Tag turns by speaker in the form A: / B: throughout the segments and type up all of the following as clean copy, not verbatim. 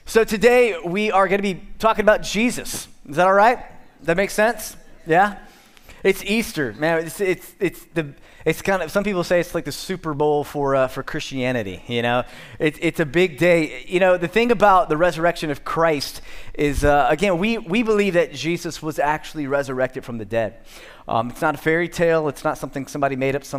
A: So today we are going to be talking about Jesus. Is that all right? Does that make sense? Yeah? It's Easter, man. It's kind of, some people say it's like the Super Bowl for Christianity, you know? It's a big day. You know, the thing about the resurrection of Christ is, again, we believe that Jesus was actually resurrected from the dead. It's not a fairy tale. It's not something somebody made up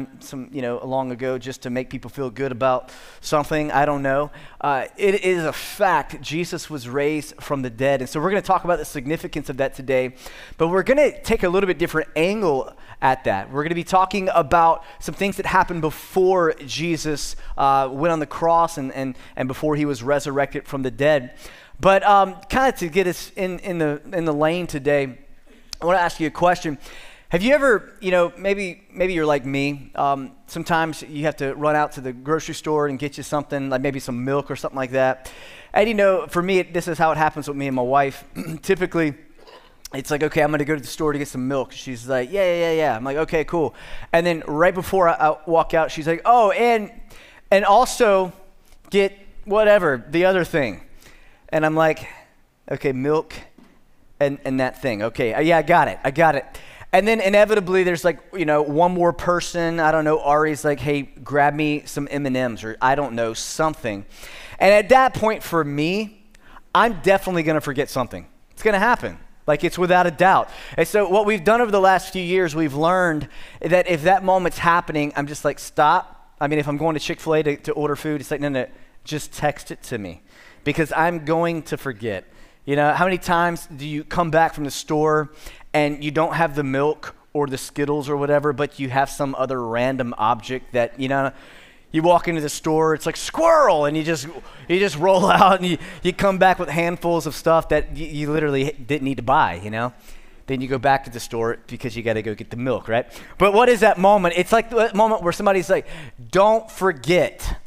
A: long ago just to make people feel good about something. I don't know. It is a fact. Jesus was raised from the dead. And so we're going to talk about the significance of that today. But we're going to take a little bit different angle at that. We're going to be talking about some things that happened before Jesus went on the cross and before he was resurrected from the dead. But kind of to get us in the lane today, I want to ask you a question. Have you ever, maybe you're like me, sometimes you have to run out to the grocery store and get you something, like maybe some milk or something like that. And for me, this is how it happens with me and my wife. Typically, it's like, okay, I'm going to go to the store to get some milk. She's like, yeah. I'm like, okay, cool. And then right before I walk out, she's like, oh, and also get whatever, the other thing. And I'm like, okay, milk and that thing. Okay, yeah, I got it. And then inevitably there's one more person. I don't know, Ari's like, hey, grab me some M&Ms or I don't know, something. And at that point for me, I'm definitely going to forget something. It's going to happen. Like, it's without a doubt. And so what we've done over the last few years, we've learned that if that moment's happening, I'm just like, stop. I mean, if I'm going to Chick-fil-A to order food, it's like, no, just text it to me because I'm going to forget. How many times do you come back from the store and you don't have the milk or the Skittles or whatever, but you have some other random object that, you walk into the store, it's like squirrel, and you just roll out and you come back with handfuls of stuff that you literally didn't need to buy, Then you go back to the store because you got to go get the milk, right? But what is that moment? It's like the moment where somebody's like, don't forget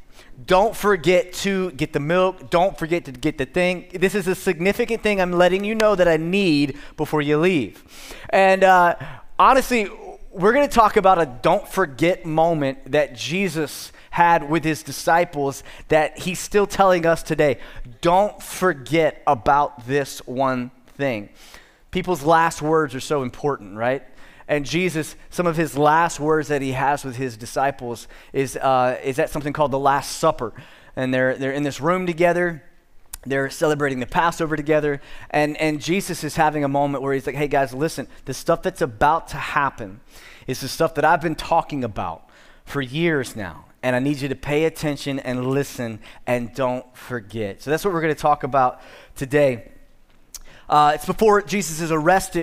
A: to get the milk. Don't forget to get the thing. This is a significant thing I'm letting you know that I need before you leave. And honestly, we're going to talk about a don't forget moment that Jesus had with his disciples that he's still telling us today. Don't forget about this one thing. People's last words are so important, right? And Jesus, some of his last words that he has with his disciples is at something called the Last Supper. And they're in this room together. They're celebrating the Passover together. And Jesus is having a moment where he's like, hey guys, listen, the stuff that's about to happen is the stuff that I've been talking about for years now. And I need you to pay attention and listen and don't forget. So that's what we're going to talk about today. It's before Jesus is arrested.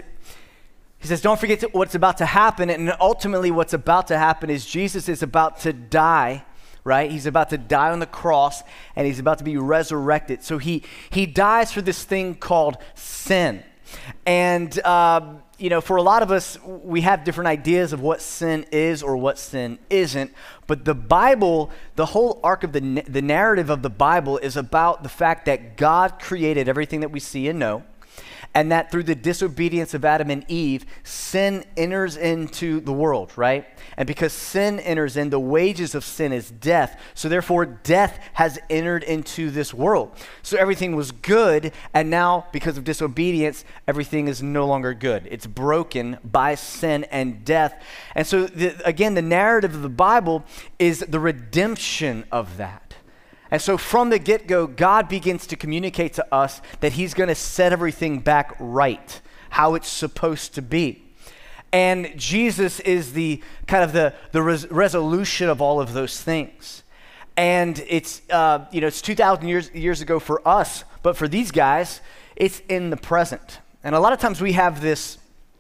A: He says, don't forget what's about to happen. And ultimately what's about to happen is Jesus is about to die, right? He's about to die on the cross and he's about to be resurrected. So he dies for this thing called sin. And, for a lot of us, we have different ideas of what sin is or what sin isn't. But the Bible, the whole arc of the narrative of the Bible is about the fact that God created everything that we see and know. And that through the disobedience of Adam and Eve, sin enters into the world, right? And because sin enters in, the wages of sin is death. So therefore, death has entered into this world. So everything was good, and now, because of disobedience, everything is no longer good. It's broken by sin and death. And so, again, the narrative of the Bible is the redemption of that. And so from the get-go, God begins to communicate to us that he's going to set everything back right, how it's supposed to be. And Jesus is the kind of the resolution of all of those things. And it's 2,000 years ago for us, but for these guys, it's in the present. And a lot of times we have this,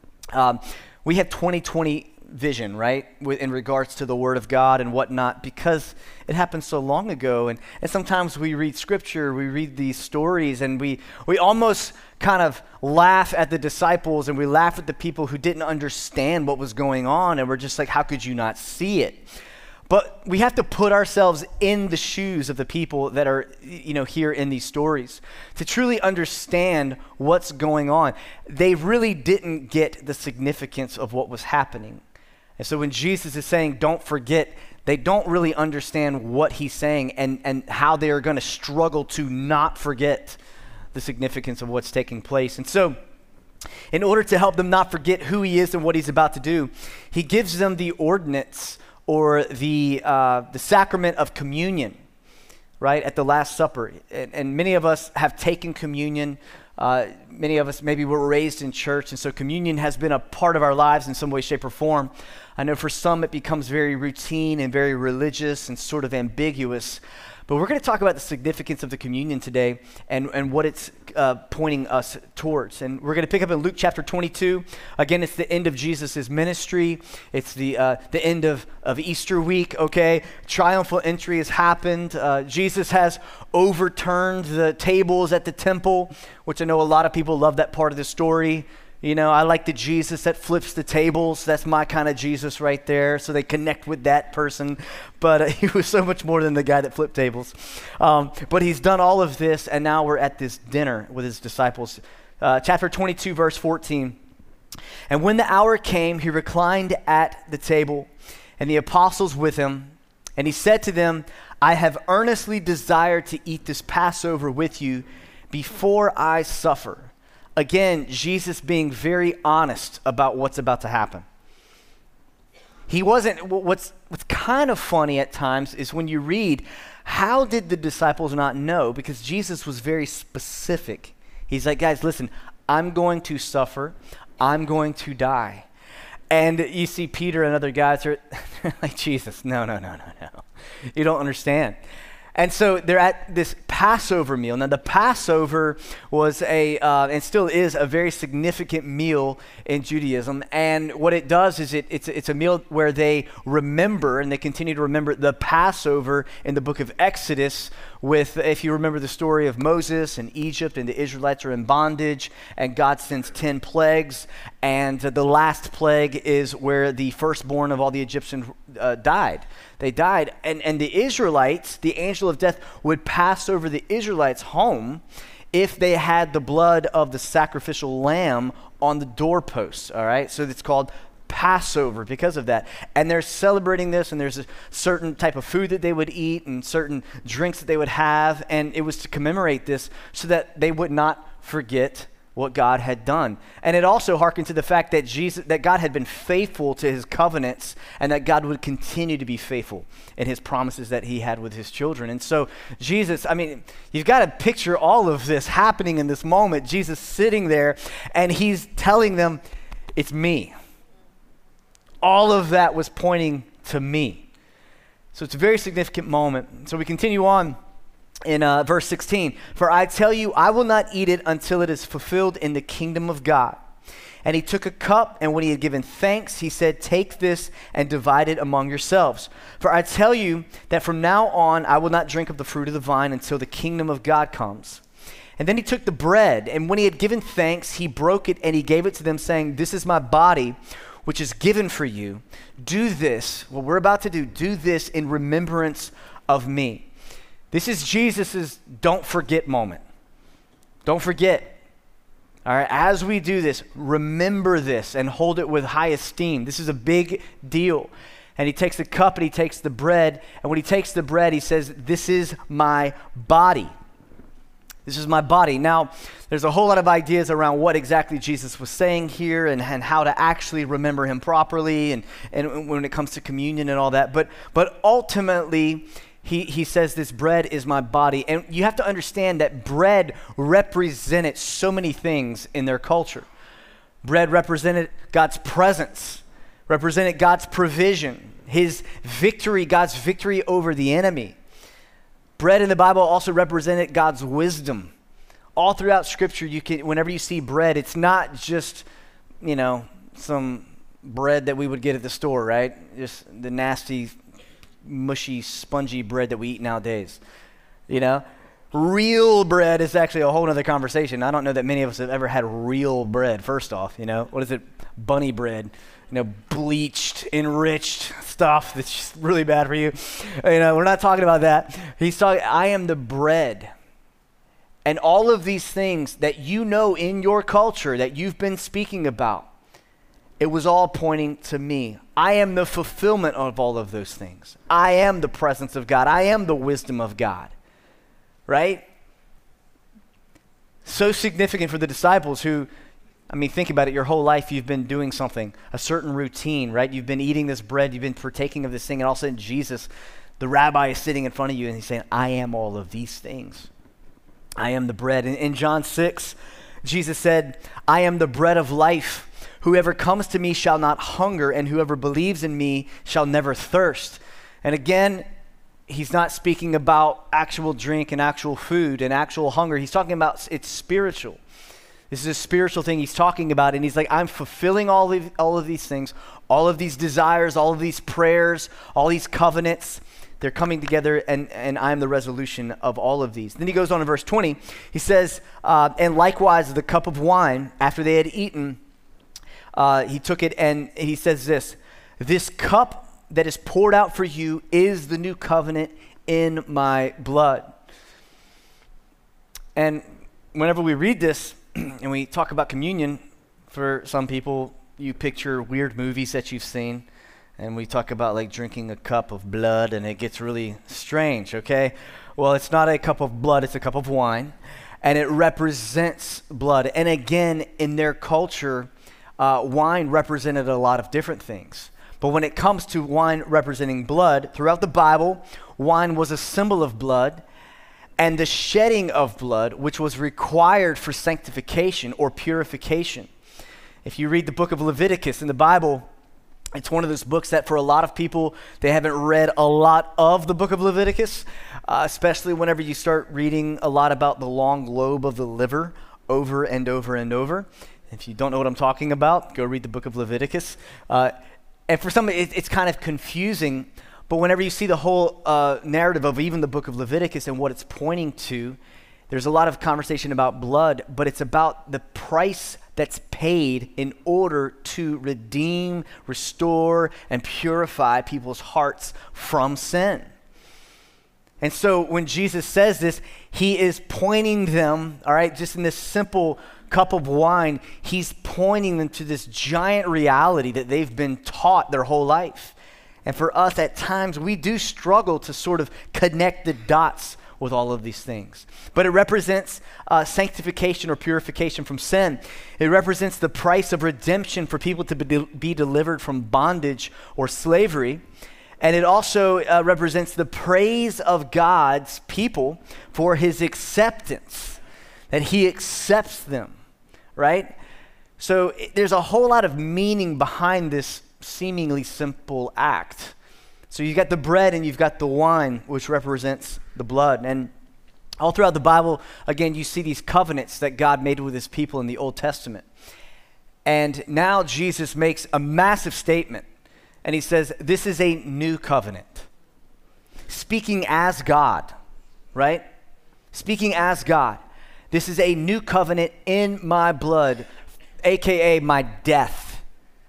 A: we have 2020 vision, right, in regards to the Word of God and whatnot, because it happened so long ago. And sometimes we read Scripture, we read these stories, and we almost kind of laugh at the disciples and we laugh at the people who didn't understand what was going on, and we're just like, how could you not see it? But we have to put ourselves in the shoes of the people that are, here in these stories to truly understand what's going on. They really didn't get the significance of what was happening. And so when Jesus is saying, don't forget, they don't really understand what he's saying and how they are going to struggle to not forget the significance of what's taking place. And so, in order to help them not forget who he is and what he's about to do, he gives them the ordinance or the sacrament of communion, right, at the Last Supper. And many of us have taken communion. Many of us maybe were raised in church, and so communion has been a part of our lives in some way, shape, or form. I know for some it becomes very routine and very religious and sort of ambiguous. But we're going to talk about the significance of the communion today and what it's pointing us towards. And we're going to pick up in Luke chapter 22. Again, it's the end of Jesus' ministry. It's the end of Easter week, okay? Triumphal entry has happened. Jesus has overturned the tables at the temple, which I know a lot of people love that part of the story. You know, I like the Jesus that flips the tables. That's my kind of Jesus right there. So they connect with that person. But he was so much more than the guy that flipped tables. But he's done all of this, and now we're at this dinner with his disciples. Chapter 22, verse 14. And when the hour came, he reclined at the table, and the apostles with him. And he said to them, I have earnestly desired to eat this Passover with you before I suffer. Again, Jesus being very honest about what's about to happen. He wasn't, what's kind of funny at times is when you read, how did the disciples not know? Because Jesus was very specific. He's like, guys, listen, I'm going to suffer. I'm going to die. And you see Peter and other guys are like, Jesus, no. You don't understand. And so they're at this Passover meal. Now, the Passover was and still is a very significant meal in Judaism. And what it does is it's a meal where they remember, and they continue to remember the Passover in the book of Exodus with, if you remember the story of Moses and Egypt, and the Israelites are in bondage, and God sends 10 plagues. And the last plague is where the firstborn of all the Egyptians died. They died. And the Israelites, the angel of death, would pass over the Israelites' home if they had the blood of the sacrificial lamb on the doorposts, all right? So it's called Passover because of that. And they're celebrating this, and there's a certain type of food that they would eat and certain drinks that they would have, and it was to commemorate this so that they would not forget what God had done. And it also harkened to the fact that God had been faithful to his covenants, and that God would continue to be faithful in his promises that he had with his children. And so Jesus, I mean, you've got to picture all of this happening in this moment. Jesus sitting there, and he's telling them, it's me. All of that was pointing to me. So it's a very significant moment. So we continue on. In verse 16, for I tell you, I will not eat it until it is fulfilled in the kingdom of God. And he took a cup, and when he had given thanks, he said, take this and divide it among yourselves. For I tell you that from now on, I will not drink of the fruit of the vine until the kingdom of God comes. And then he took the bread, and when he had given thanks, he broke it, and he gave it to them, saying, this is my body, which is given for you. Do this, what we're about to do this in remembrance of me. This is Jesus's don't forget moment. Don't forget. All right, as we do this, remember this and hold it with high esteem. This is a big deal. And he takes the cup and he takes the bread. And when he takes the bread, he says, this is my body. This is my body. Now, there's a whole lot of ideas around what exactly Jesus was saying here and how to actually remember him properly and when it comes to communion and all that. But ultimately, He says this bread is my body. And you have to understand that bread represented so many things in their culture. Bread represented God's presence, represented God's provision, his victory, God's victory over the enemy. Bread in the Bible also represented God's wisdom. All throughout Scripture, whenever you see bread, it's not just, some bread that we would get at the store, right? Just the nasty, mushy, spongy bread that we eat nowadays. Real bread is actually a whole other conversation. I don't know that many of us have ever had real bread. First off, what is it? Bunny bread, bleached, enriched stuff that's just really bad for you. We're not talking about that. He's talking, I am the bread. And all of these things that in your culture that you've been speaking about, it was all pointing to me. I am the fulfillment of all of those things. I am the presence of God. I am the wisdom of God, right? So significant for the disciples who, think about it, your whole life you've been doing something, a certain routine, right? You've been eating this bread, you've been partaking of this thing, and all of a sudden Jesus, the rabbi, is sitting in front of you and he's saying, I am all of these things. I am the bread. In John 6, Jesus said, I am the bread of life. Whoever comes to me shall not hunger, and whoever believes in me shall never thirst. And again, he's not speaking about actual drink and actual food and actual hunger. He's talking about it's spiritual. This is a spiritual thing he's talking about. And he's like, I'm fulfilling all of these things, all of these desires, all of these prayers, all these covenants. They're coming together, and I'm the resolution of all of these. Then he goes on in verse 20. He says, and likewise the cup of wine, after they had eaten, he took it and he says this cup that is poured out for you is the new covenant in my blood. And whenever we read this and we talk about communion, for some people, you picture weird movies that you've seen, and we talk about like drinking a cup of blood and it gets really strange, okay? Well, it's not a cup of blood, it's a cup of wine, and it represents blood. And again, in their culture, wine represented a lot of different things. But when it comes to wine representing blood, throughout the Bible, wine was a symbol of blood, and the shedding of blood, which was required for sanctification or purification. If you read the book of Leviticus in the Bible, it's one of those books that for a lot of people, they haven't read a lot of the book of Leviticus, especially whenever you start reading a lot about the long lobe of the liver over and over and over. If you don't know what I'm talking about, go read the book of Leviticus. And for some, it's kind of confusing, but whenever you see the whole narrative of even the book of Leviticus and what it's pointing to, there's a lot of conversation about blood, but it's about the price that's paid in order to redeem, restore, and purify people's hearts from sin. And so when Jesus says this, he is pointing them, all right, just in this simple cup of wine, he's pointing them to this giant reality that they've been taught their whole life. And for us, at times, we do struggle to sort of connect the dots with all of these things. But it represents sanctification or purification from sin. It represents the price of redemption for people to be delivered from bondage or slavery. And it also represents the praise of God's people for his acceptance, that he accepts them, right? So there's a whole lot of meaning behind this seemingly simple act. So you've got the bread and you've got the wine, which represents the blood. And all throughout the Bible, again, you see these covenants that God made with his people in the Old Testament. And now Jesus makes a massive statement. And he says, this is a new covenant. Speaking as God, right? Speaking as God. This is a new covenant in my blood, AKA my death.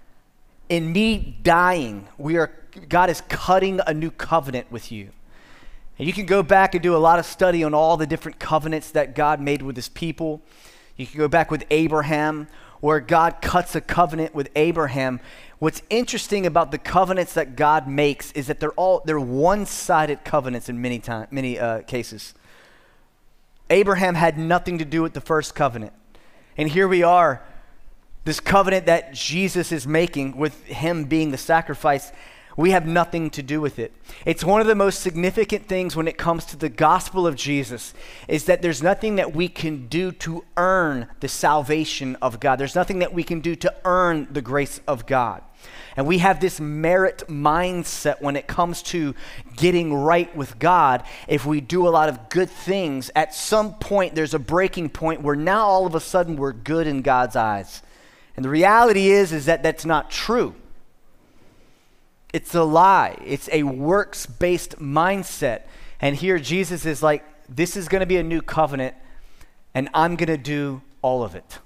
A: In me dying, God is cutting a new covenant with you. And you can go back and do a lot of study on all the different covenants that God made with his people. You can go back with Abraham, where God cuts a covenant with Abraham. What's interesting about the covenants that God makes is that they're one-sided covenants in many cases. Abraham had nothing to do with the first covenant. And here we are, this covenant that Jesus is making with him being the sacrifice, we have nothing to do with it. It's one of the most significant things when it comes to the gospel of Jesus is that there's nothing that we can do to earn the salvation of God. There's nothing that we can do to earn the grace of God. And we have this merit mindset when it comes to getting right with God. If we do a lot of good things, at some point there's a breaking point where now all of a sudden we're good in God's eyes. And the reality is that that's not true. It's a lie. It's a works-based mindset. And here Jesus is like, this is going to be a new covenant, and I'm going to do all of it.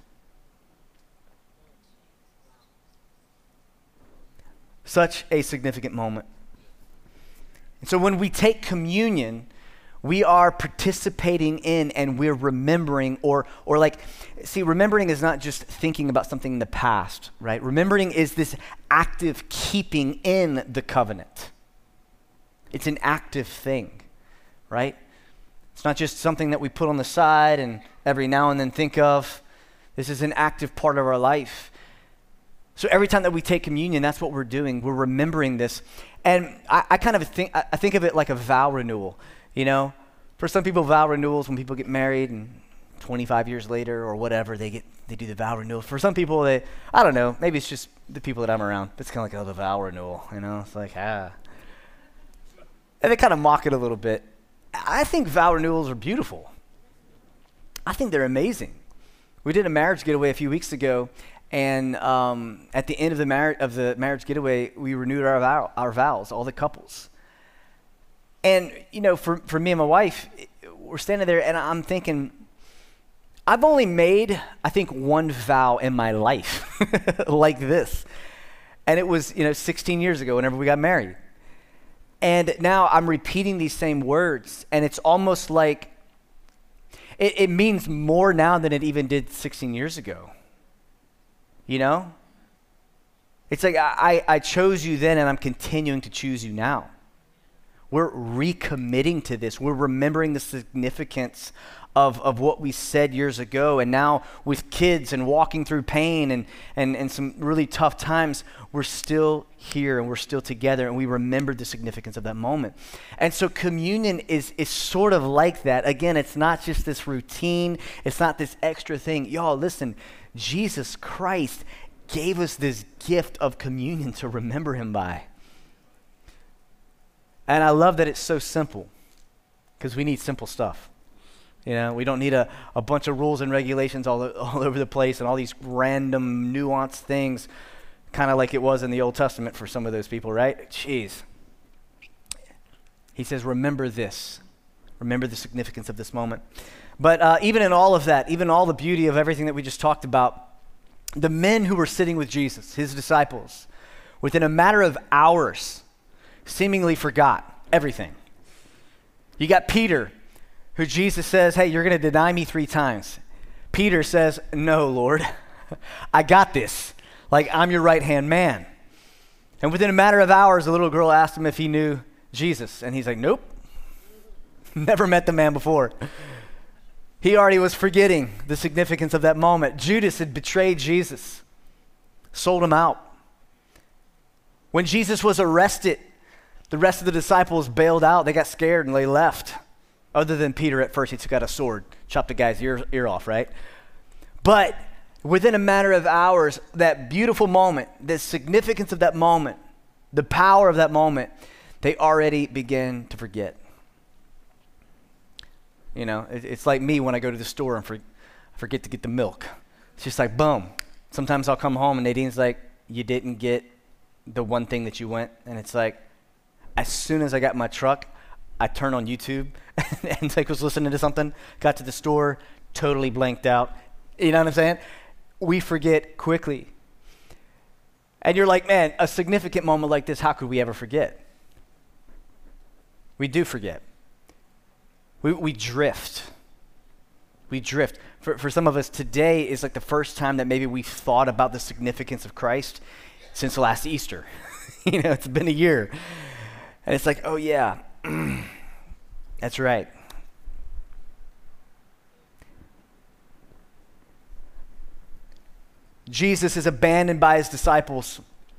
A: Such a significant moment. And so when we take communion, We are participating in and we're remembering or like, see, remembering is not just thinking about something in the past, right? Remembering is this active keeping in the covenant. It's an active thing, right? It's not just something that we put on the side and every now and then think of. This is an active part of our life. So every time that we take communion, that's what we're doing. We're remembering this. And I kind of think of it like a vow renewal. You know, for some people, vow renewals when people get married and 25 years later or whatever, they do the vow renewal. For some people, I don't know, maybe it's just the people that I'm around. It's kind of like, oh, the vow renewal, you know? It's like, And they kind of mock it a little bit. I think vow renewals are beautiful. I think they're amazing. We did a marriage getaway a few weeks ago, and at the end of the marriage getaway, we renewed our vows, all the couples. And, you know, for me and my wife, we're standing there and I'm thinking, I've only made, I think, one vow in my life like this. And it was, 16 years ago whenever we got married. And now I'm repeating these same words, and it's almost like it means more now than it even did 16 years ago. You know? It's like I chose you then and I'm continuing to choose you now. We're recommitting to this. We're remembering the significance of what we said years ago. And now with kids and walking through pain and some really tough times, we're still here and we're still together and we remember the significance of that moment. And so communion is sort of like that. Again, it's not just this routine. It's not this extra thing. Y'all, listen, Jesus Christ gave us this gift of communion to remember him by. And I love that it's so simple because we need simple stuff. You know, we don't need a bunch of rules and regulations all over the place and all these random nuanced things, kind of like it was in the Old Testament for some of those people, right? Jeez. He says, remember this. Remember the significance of this moment. But even in all of that, even all the beauty of everything that we just talked about, the men who were sitting with Jesus, his disciples, within a matter of hours, seemingly forgot everything. You got Peter, who Jesus says, hey, you're going to deny me 3 times. Peter says, no, Lord, I got this. Like, I'm your right-hand man. And within a matter of hours, a little girl asked him if he knew Jesus. And he's like, nope, never met the man before. He already was forgetting the significance of that moment. Judas had betrayed Jesus, sold him out. When Jesus was arrested, the rest of the disciples bailed out. They got scared and they left. Other than Peter, at first, he took out a sword, chopped a guy's ear off, right? But within a matter of hours, that beautiful moment, the significance of that moment, the power of that moment, they already begin to forget. You know, it's like me when I go to the store and forget to get the milk. It's just like, boom. Sometimes I'll come home and Nadine's like, you didn't get the one thing that you went. And it's like, as soon as I got in my truck, I turned on YouTube and like was listening to something, got to the store, totally blanked out. You know what I'm saying? We forget quickly. And you're like, man, a significant moment like this, how could we ever forget? We do forget. We drift. We drift. For some of us, today is like the first time that maybe we've thought about the significance of Christ since last Easter. You know, it's been a year. And it's like, oh yeah, that's right. Jesus is abandoned by his disciples.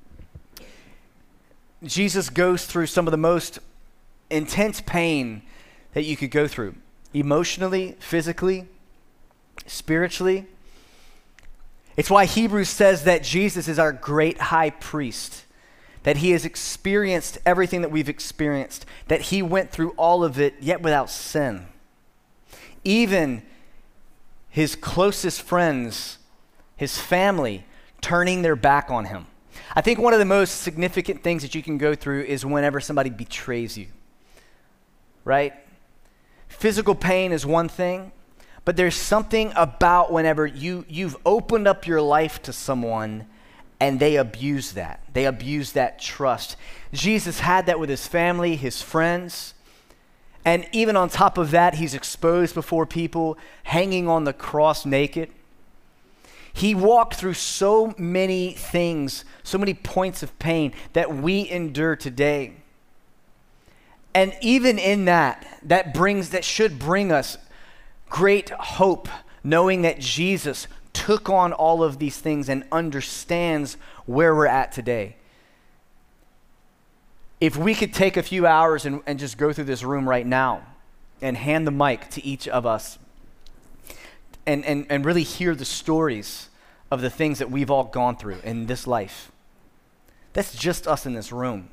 A: Jesus goes through some of the most intense pain that you could go through, emotionally, physically, spiritually. It's why Hebrews says that Jesus is our great high priest, that he has experienced everything that we've experienced, that he went through all of it, yet without sin. Even his closest friends, his family, turning their back on him. I think one of the most significant things that you can go through is whenever somebody betrays you, right? Physical pain is one thing, but there's something about whenever you've opened up your life to someone and they abuse that. They abuse that trust. Jesus had that with his family, his friends, And even on top of that, he's exposed before people, hanging on the cross naked. He walked through so many things, so many points of pain that we endure today. And even in that should bring us great hope, knowing that Jesus took on all of these things and understands where we're at today. If we could take a few hours and just go through this room right now and hand the mic to each of us and really hear the stories of the things that we've all gone through in this life. That's just us in this room.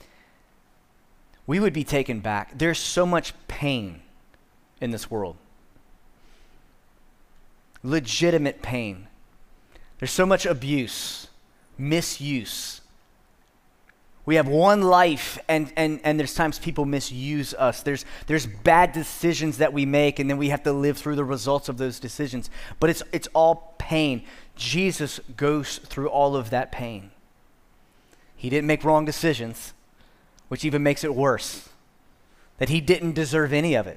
A: We would be taken back. There's so much pain in this world. Legitimate pain. There's so much abuse, misuse. We have one life, and there's times people misuse us. There's bad decisions that we make, and then we have to live through the results of those decisions. But it's all pain. Jesus goes through all of that pain. He didn't make wrong decisions, which even makes it worse, that he didn't deserve any of it.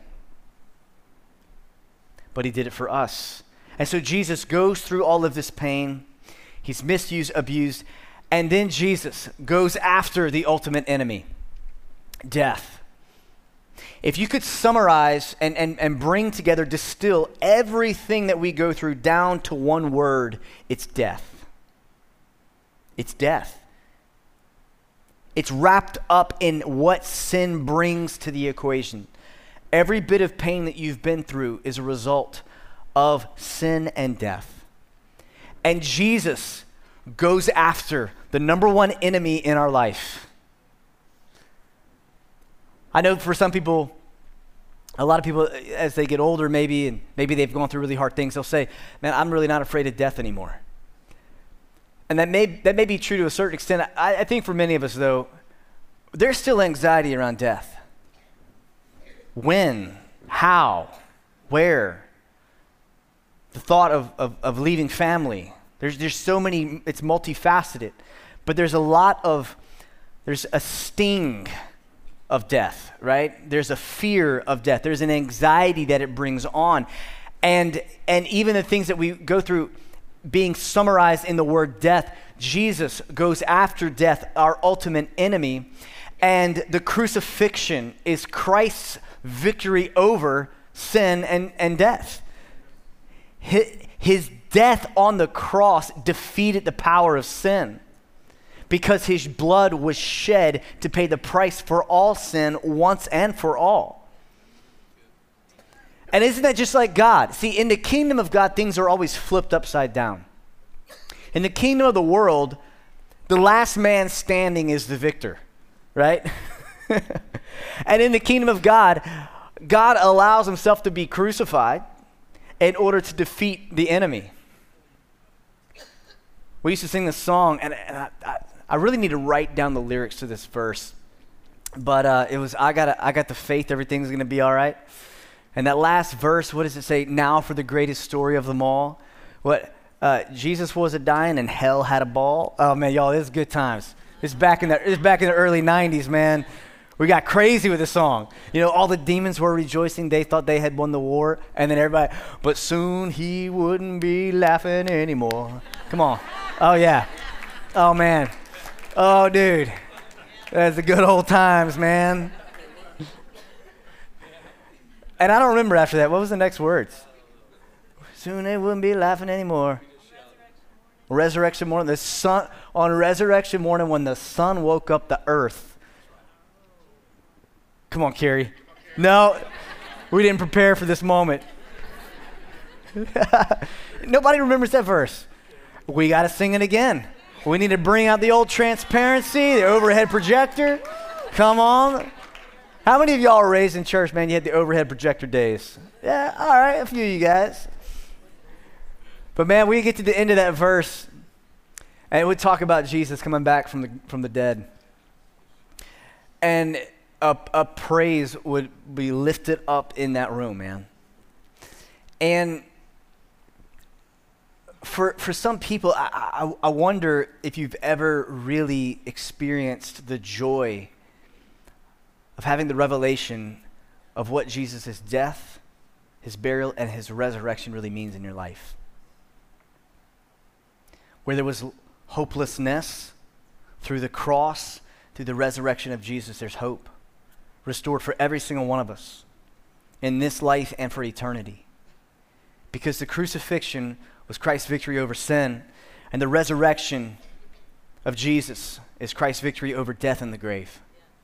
A: But he did it for us. And so Jesus goes through all of this pain. He's misused, abused, and then Jesus goes after the ultimate enemy, death. If you could summarize and bring together, distill everything that we go through down to one word, it's death. It's death. It's wrapped up in what sin brings to the equation. Every bit of pain that you've been through is a result of sin and death. And Jesus goes after the number one enemy in our life. I know for some people, a lot of people, as they get older maybe they've gone through really hard things, they'll say, man, I'm really not afraid of death anymore. And that may be true to a certain extent. I think for many of us, though, there's still anxiety around death. When? How? Where? The thought of leaving family. There's so many, it's multifaceted. But there's a sting of death, right? There's a fear of death. There's an anxiety that it brings on. And even the things that we go through being summarized in the word death, Jesus goes after death, our ultimate enemy. And the crucifixion is Christ's victory over sin and death. His death on the cross defeated the power of sin because his blood was shed to pay the price for all sin once and for all. And isn't that just like God? See, in the kingdom of God, things are always flipped upside down. In the kingdom of the world, the last man standing is the victor, right? And in the kingdom of God, God allows himself to be crucified in order to defeat the enemy. We used to sing this song, and I really need to write down the lyrics to this verse. But it was, I got the faith, everything's going to be all right. And that last verse, what does it say? Now for the greatest story of them all. What? Jesus was a dying and hell had a ball. Oh man, y'all, this is good times. It's back in the early 90s, man. We got crazy with the song. You know, all the demons were rejoicing. They thought they had won the war. And then everybody, but soon he wouldn't be laughing anymore. Come on. Oh, yeah. Oh, man. Oh, dude. That's the good old times, man. And I don't remember after that. What was the next words? Soon they wouldn't be laughing anymore. Resurrection morning. The sun, on resurrection morning when the sun woke up the earth. Come on, Carrie. No, we didn't prepare for this moment. Nobody remembers that verse. We got to sing it again. We need to bring out the old transparency, the overhead projector. Come on. How many of y'all were raised in church, man? You had the overhead projector days. Yeah, all right, a few of you guys. But man, we get to the end of that verse, and we talk about Jesus coming back from the dead. And a praise would be lifted up in that room, man. And for some people, I wonder if you've ever really experienced the joy of having the revelation of what Jesus' death, his burial, and his resurrection really means in your life. Where there was hopelessness, through the cross, through the resurrection of Jesus, there's hope restored for every single one of us in this life and for eternity. Because the crucifixion was Christ's victory over sin, and the resurrection of Jesus is Christ's victory over death and the grave.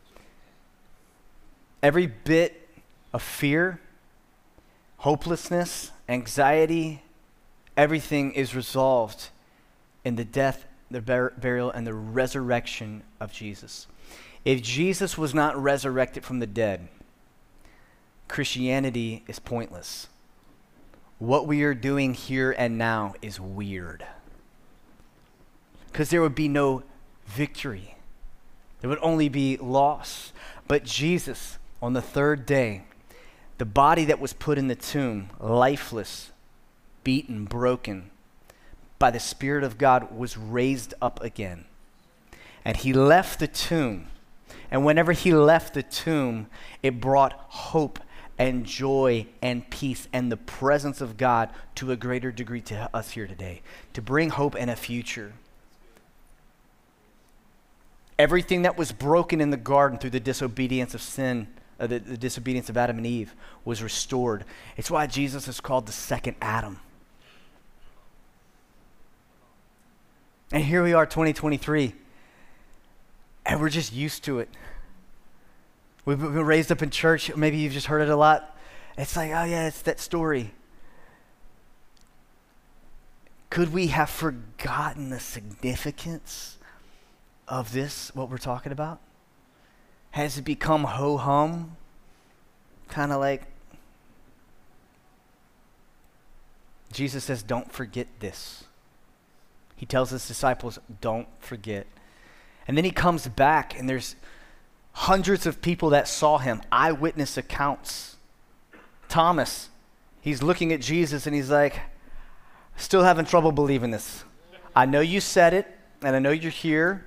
A: Every bit of fear, hopelessness, anxiety, everything is resolved in the death, the burial, and the resurrection of Jesus. If Jesus was not resurrected from the dead, Christianity is pointless. What we are doing here and now is weird. Because there would be no victory. There would only be loss. But Jesus, on the third day, the body that was put in the tomb, lifeless, beaten, broken, by the Spirit of God, was raised up again. And he left the tomb. And whenever he left the tomb, it brought hope and joy and peace and the presence of God to a greater degree to us here today, to bring hope and a future. Everything that was broken in the garden through the disobedience of sin, the disobedience of Adam and Eve, was restored. It's why Jesus is called the second Adam. And here we are, 2023, and we're just used to it. We've been raised up in church. Maybe you've just heard it a lot. It's like, oh yeah, it's that story. Could we have forgotten the significance of this, what we're talking about? Has it become ho-hum? Kind of like, Jesus says, don't forget this. He tells his disciples, don't forget. And then he comes back, and there's hundreds of people that saw him, eyewitness accounts. Thomas, he's looking at Jesus, and he's like, still having trouble believing this. I know you said it, and I know you're here,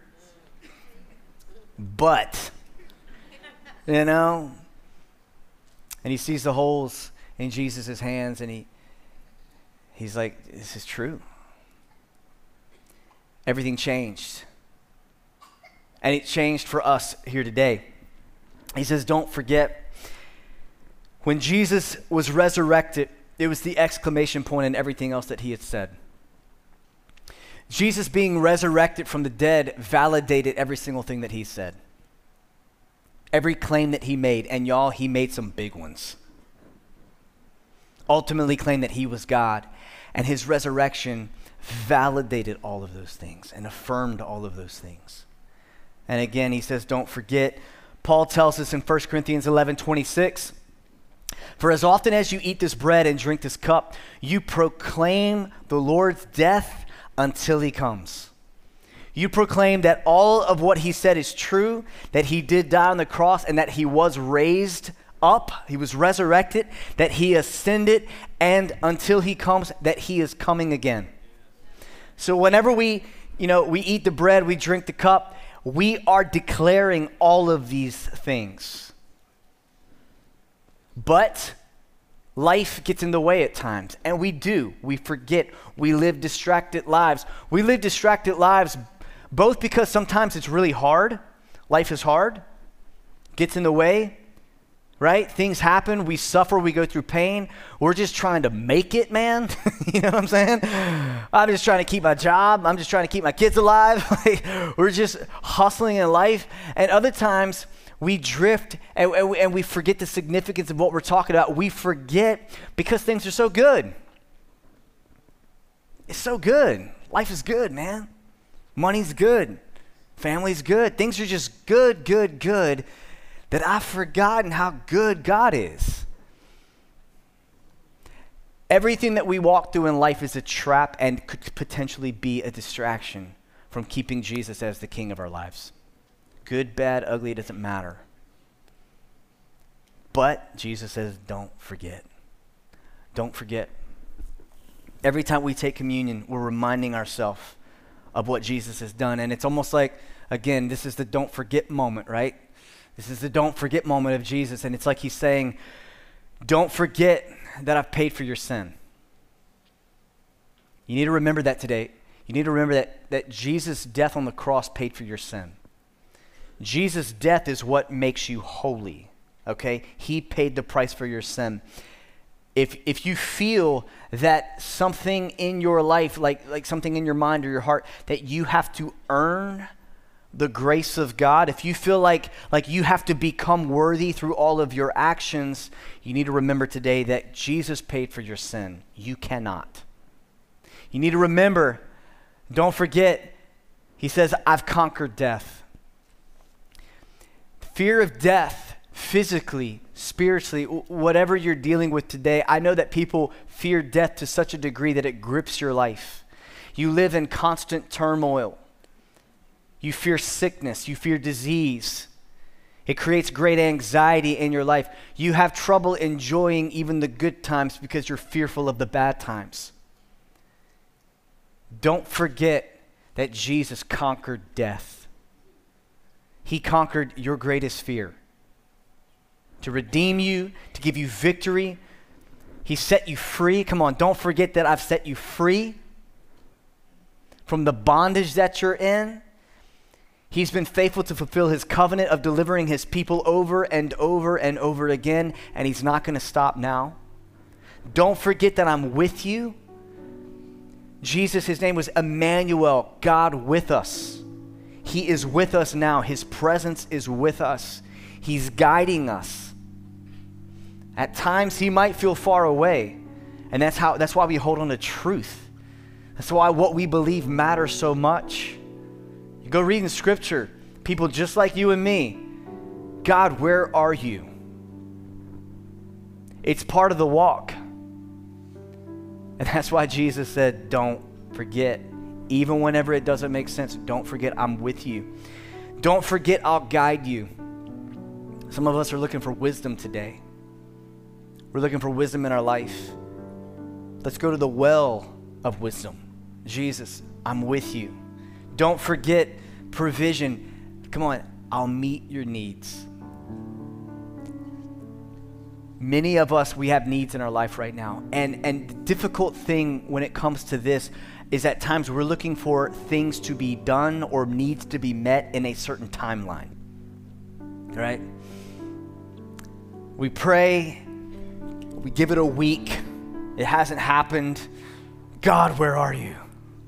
A: but, and he sees the holes in Jesus' hands, and he's like, this is true. Everything changed. And it changed for us here today. He says, don't forget, when Jesus was resurrected, it was the exclamation point in everything else that he had said. Jesus being resurrected from the dead validated every single thing that he said. Every claim that he made, and y'all, he made some big ones. Ultimately claimed that he was God, and his resurrection validated all of those things and affirmed all of those things. And again, he says, don't forget. Paul tells us in 1 Corinthians 11:26, for as often as you eat this bread and drink this cup, you proclaim the Lord's death until he comes. You proclaim that all of what he said is true, that he did die on the cross, and that he was raised up, he was resurrected, that he ascended, and until he comes, that he is coming again. So whenever we eat the bread, we drink the cup, we are declaring all of these things. But life gets in the way at times, and we do. We forget. We live distracted lives. We live distracted lives both because sometimes it's really hard. Life is hard. Gets in the way, right? Things happen. We suffer. We go through pain. We're just trying to make it, man. You know what I'm saying? I'm just trying to keep my job. I'm just trying to keep my kids alive. We're just hustling in life. And other times we drift and we forget the significance of what we're talking about. We forget because things are so good. It's so good. Life is good, man. Money's good. Family's good. Things are just good, good, good, that I've forgotten how good God is. Everything that we walk through in life is a trap and could potentially be a distraction from keeping Jesus as the king of our lives. Good, bad, ugly, it doesn't matter. But Jesus says, don't forget. Don't forget. Every time we take communion, we're reminding ourselves of what Jesus has done. And it's almost like, again, this is the don't forget moment, right? This is the don't forget moment of Jesus, and it's like he's saying, don't forget that I've paid for your sin. You need to remember that today. You need to remember that Jesus' death on the cross paid for your sin. Jesus' death is what makes you holy, okay? He paid the price for your sin. If you feel that something in your life, like something in your mind or your heart, that you have to earn the grace of God, if you feel like you have to become worthy through all of your actions, you need to remember today that Jesus paid for your sin. You cannot. You need to remember, don't forget, he says, I've conquered death. Fear of death, physically, spiritually, whatever you're dealing with today, I know that people fear death to such a degree that it grips your life. You live in constant turmoil. You fear sickness. You fear disease. It creates great anxiety in your life. You have trouble enjoying even the good times because you're fearful of the bad times. Don't forget that Jesus conquered death. He conquered your greatest fear. To redeem you, to give you victory. He set you free. Come on, don't forget that I've set you free from the bondage that you're in. He's been faithful to fulfill his covenant of delivering his people over and over and over again, and he's not going to stop now. Don't forget that I'm with you. Jesus, his name was Emmanuel, God with us. He is with us now. His presence is with us. He's guiding us. At times, he might feel far away, and that's why we hold on to truth. That's why what we believe matters so much. You go read in Scripture, people just like you and me, God, where are you? It's part of the walk. And that's why Jesus said, don't forget. Even whenever it doesn't make sense, don't forget I'm with you. Don't forget I'll guide you. Some of us are looking for wisdom today. We're looking for wisdom in our life. Let's go to the well of wisdom. Jesus, I'm with you. Don't forget provision. Come on, I'll meet your needs. Many of us, we have needs in our life right now. And the difficult thing when it comes to this is at times we're looking for things to be done or needs to be met in a certain timeline. Right? We pray, we give it a week, it hasn't happened. God, where are you?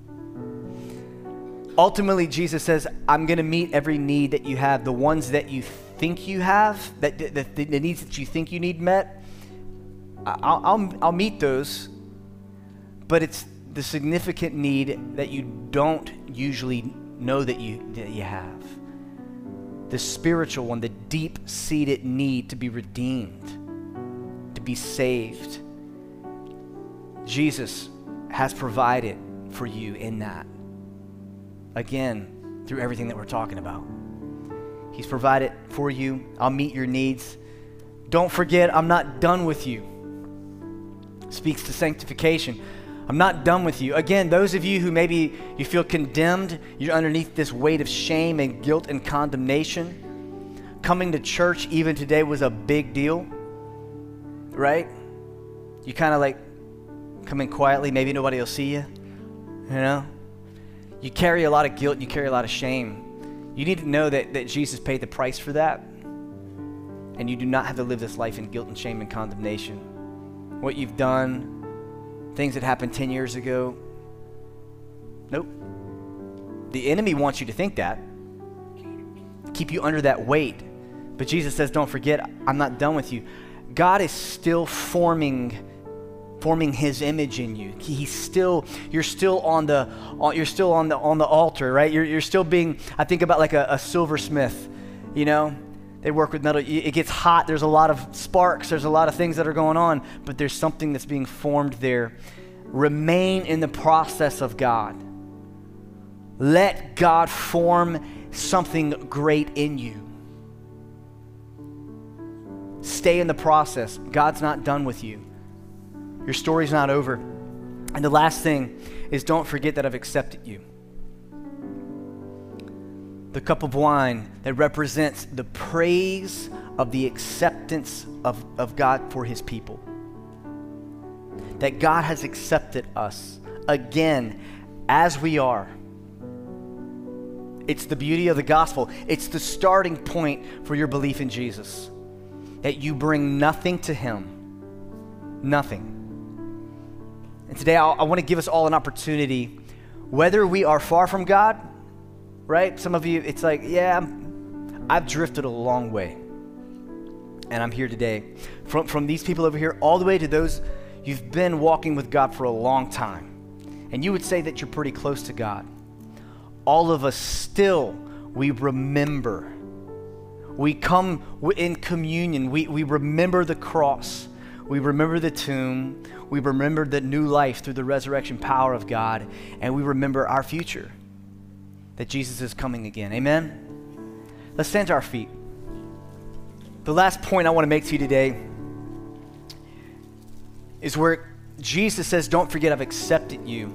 A: Ultimately, Jesus says, I'm going to meet every need that you have, the ones that you think you have, that the needs that you think you need met. I'll meet those, but it's the significant need that you don't usually know that you have. The spiritual one, the deep-seated need to be redeemed, to be saved. Jesus has provided for you in that. Again, through everything that we're talking about. He's provided for you. I'll meet your needs. Don't forget, I'm not done with you. Speaks to sanctification. I'm not done with you. Again, those of you who maybe you feel condemned, you're underneath this weight of shame and guilt and condemnation. Coming to church even today was a big deal, right? You kind of like come in quietly, maybe nobody will see you, you know? You carry a lot of guilt, you carry a lot of shame. You need to know that Jesus paid the price for that, and you do not have to live this life in guilt and shame and condemnation. What you've done, things that happened 10 years ago, nope. The enemy wants you to think that, keep you under that weight. But Jesus says, don't forget, I'm not done with you. God is still forming his image in you. You're still on the altar, right? You're still being, I think about like a silversmith, you know? They work with metal. It gets hot. There's a lot of sparks. There's a lot of things that are going on, but there's something that's being formed there. Remain in the process of God. Let God form something great in you. Stay in the process. God's not done with you. Your story's not over. And the last thing is, don't forget that I've accepted you. the cup of wine that represents the praise of the acceptance of God for his people. That God has accepted us again as we are. It's the beauty of the gospel. It's the starting point for your belief in Jesus. That you bring nothing to him. Nothing. And today I want to give us all an opportunity, whether we are far from God, right? Some of you, it's like, yeah, I've drifted a long way. And I'm here today. From these people over here all the way to those you've been walking with God for a long time. And you would say that you're pretty close to God. All of us still, we remember. We come in communion. We remember the cross. We remember the tomb. We remember the new life through the resurrection power of God. And we remember our future, that Jesus is coming again. Amen? Let's stand to our feet. The last point I want to make to you today is where Jesus says, don't forget I've accepted you.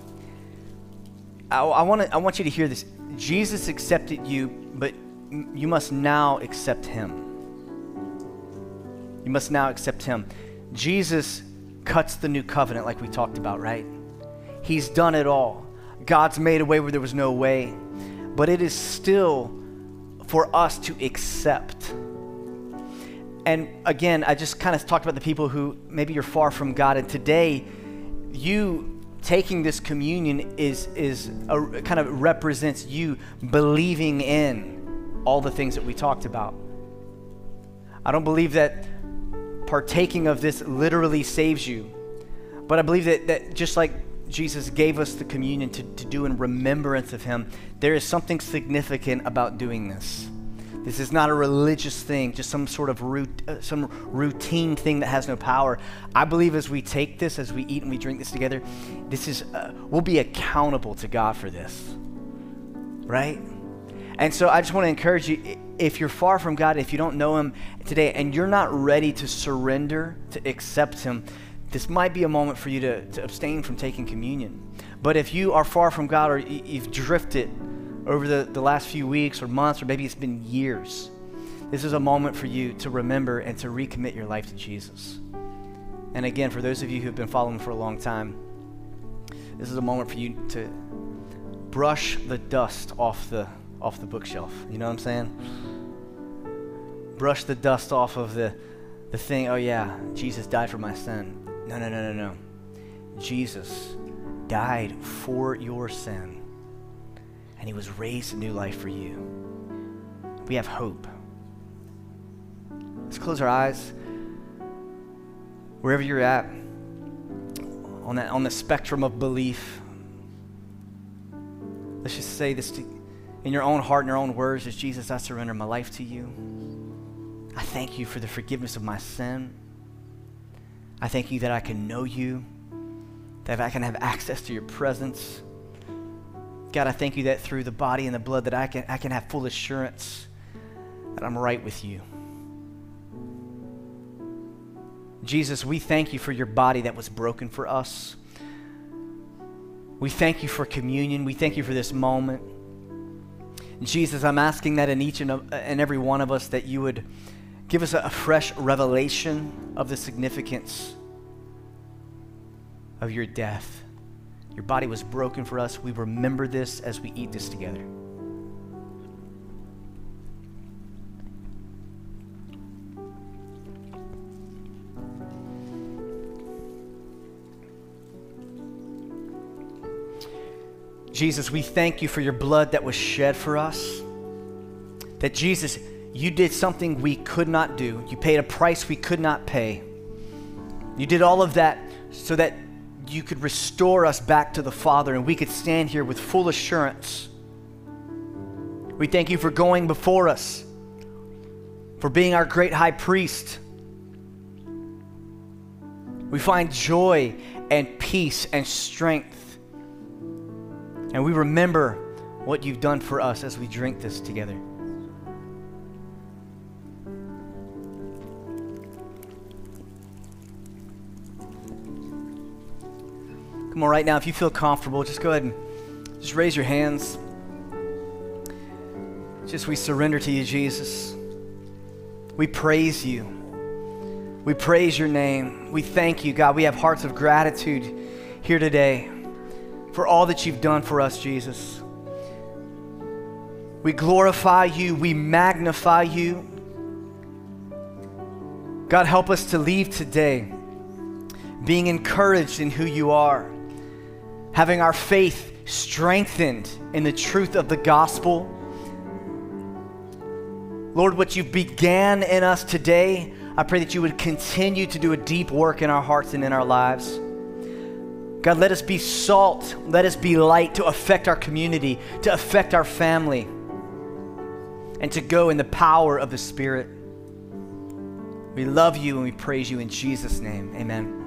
A: I want you to hear this. Jesus accepted you, but you must now accept him. You must now accept him. Jesus cuts the new covenant like we talked about, right? He's done it all. God's made a way where there was no way. But it is still for us to accept. And again, I just kind of talked about the people who maybe you're far from God, and today you taking this communion kind of represents you believing in all the things that we talked about. I don't believe that partaking of this literally saves you, but I believe that just like Jesus gave us the communion to do in remembrance of him, there is something significant about doing this. This is not a religious thing, just some sort of some routine thing that has no power. I believe as we take this, as we eat and we drink this together, we'll be accountable to God for this, right? And so I just want to encourage you, if you're far from God, if you don't know him today, and you're not ready to surrender, to accept him, this might be a moment for you to abstain from taking communion. But if you are far from God, or you've drifted over the last few weeks or months, or maybe it's been years, this is a moment for you to remember and to recommit your life to Jesus. And again, for those of you who've been following for a long time, this is a moment for you to brush the dust off the bookshelf. You know what I'm saying? Brush the dust off of the thing, oh yeah, Jesus died for my sin. No. Jesus died for your sin. And he was raised to new life for you. We have hope. Let's close our eyes. Wherever you're at, on the spectrum of belief, let's just say this in your own heart and your own words, as Jesus, I surrender my life to you. I thank you for the forgiveness of my sin. I thank you that I can know you, that I can have access to your presence. God, I thank you that through the body and the blood that I can have full assurance that I'm right with you. Jesus, we thank you for your body that was broken for us. We thank you for communion. We thank you for this moment. Jesus, I'm asking that in each and every one of us, that you would give us a fresh revelation of the significance of your death. Your body was broken for us. We remember this as we eat this together. Jesus, we thank you for your blood that was shed for us. That Jesus, you did something we could not do. You paid a price we could not pay. You did all of that so that you could restore us back to the Father, and we could stand here with full assurance. We thank you for going before us, for being our great high priest. We find joy and peace and strength, and we remember what you've done for us as we drink this together. Come on, right now, if you feel comfortable, just go ahead and just raise your hands. Just we surrender to you, Jesus. We praise you. We praise your name. We thank you, God. We have hearts of gratitude here today for all that you've done for us, Jesus. We glorify you. We magnify you. God, help us to leave today being encouraged in who you are, having our faith strengthened in the truth of the gospel. Lord, what you began in us today, I pray that you would continue to do a deep work in our hearts and in our lives. God, let us be salt, let us be light to affect our community, to affect our family, and to go in the power of the Spirit. We love you and we praise you in Jesus' name. Amen.